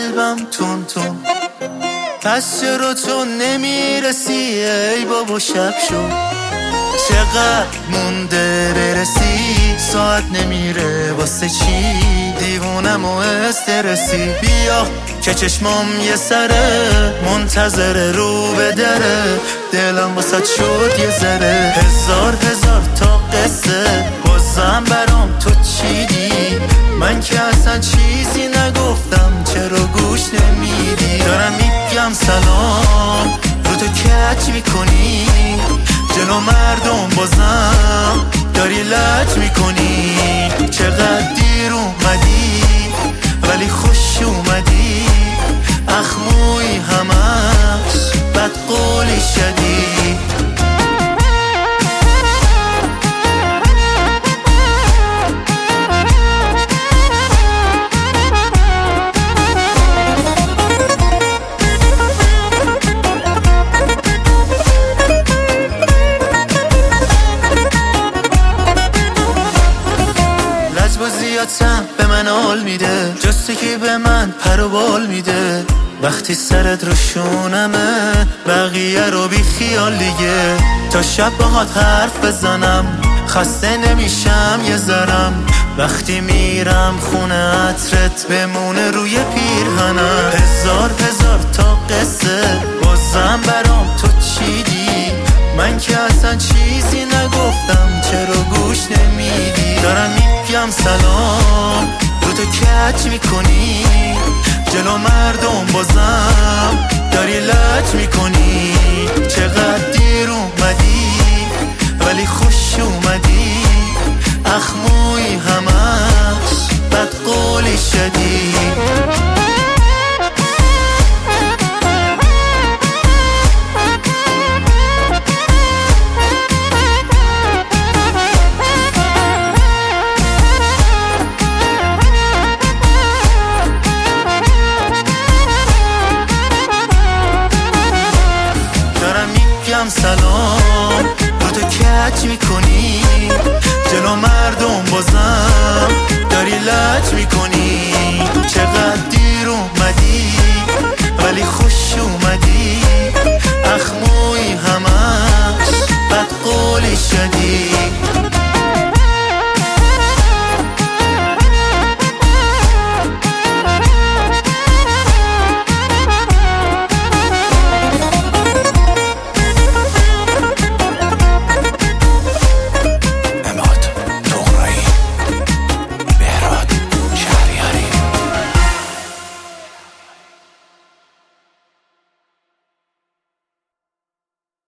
قلبم تون تون. پس چرا تو نمیرسی ای بابا؟ شب شد چقدر مونده برسی، ساعت نمیره واسه چی؟ دیوونم و استرسی. بیا که چشمام یه سره منتظره رو به دره، دلم واسه شد یه ذره. هزار تا قصه بازم برام تو چیدی، من که اصلا چیزی نگفتم چرا گوش نمیدی؟ دارم میگم سلام رو تو کچ میکنی، جلو مردم بازم داری لج میکنی. چقدر دیر اومدی ولی خوش اومدی، اخموی همش بد قولی شدی. لجبازیاتم به من حال میده، جسته که به من پر و بال میده. وقتی سرت رو شونمه بقیه رو بی خیال دیگه. تا شب باهات حرف بزنم خسته نمیشم یه ذرم، وقتی میرم خونه عطرت بمونه روی پیرهنم. هزار تا قصه بازم برام تو چیدی، من که اصلا چیزی نگفتم چرا گوش نمیدی؟ دارم میگم سلام رو تو کچ میکنی، جلو مردم بازم داری لج میکنی. چقدر دیر اومدی ولی خوش اومدی، اخموی همش بد قولی شدی. سلام رو تو کچ میکنی، جلو مردم بازم داری لج میکنی. چقدر دیر اومدی ولی خوش اومدی،